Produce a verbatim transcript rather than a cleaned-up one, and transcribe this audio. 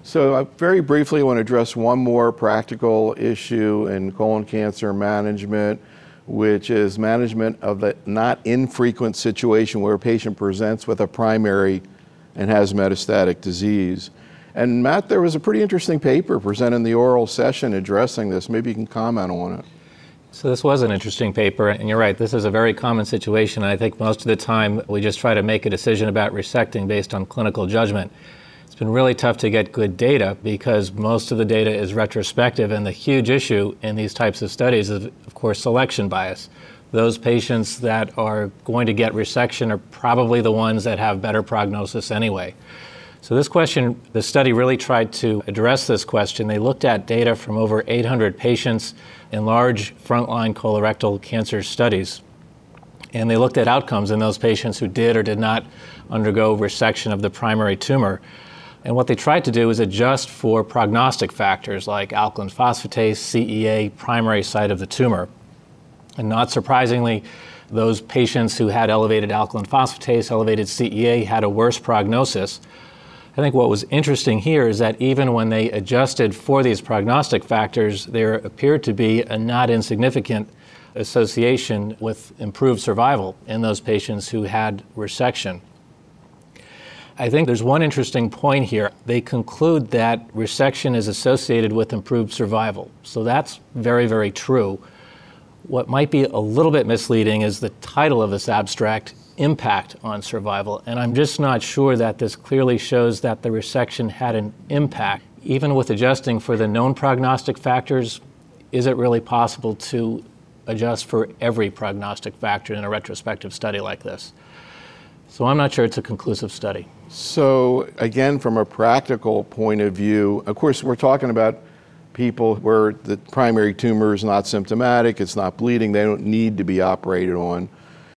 So I very briefly want to address one more practical issue in colon cancer management, which is management of the not infrequent situation where a patient presents with a primary and has metastatic disease. And Matt, there was a pretty interesting paper presented in the oral session addressing this. Maybe you can comment on it. So this was an interesting paper, and you're right, this is a very common situation. I think most of the time we just try to make a decision about resecting based on clinical judgment. It's been really tough to get good data because most of the data is retrospective, and the huge issue in these types of studies is, of course, selection bias. Those patients that are going to get resection are probably the ones that have better prognosis anyway. So this question, the study really tried to address this question. They looked at data from over eight hundred patients in large frontline colorectal cancer studies. And they looked at outcomes in those patients who did or did not undergo resection of the primary tumor. And what they tried to do is adjust for prognostic factors like alkaline phosphatase, C E A, primary site of the tumor. And not surprisingly, those patients who had elevated alkaline phosphatase, elevated C E A, had a worse prognosis. I think what was interesting here is that even when they adjusted for these prognostic factors, there appeared to be a not insignificant association with improved survival in those patients who had resection. I think there's one interesting point here. They conclude that resection is associated with improved survival. So that's very, very true. What might be a little bit misleading is the title of this abstract, Impact on Survival. And I'm just not sure that this clearly shows that the resection had an impact. Even with adjusting for the known prognostic factors, is it really possible to adjust for every prognostic factor in a retrospective study like this? So I'm not sure it's a conclusive study. So again, from a practical point of view, of course, we're talking about people where the primary tumor is not symptomatic, it's not bleeding, they don't need to be operated on.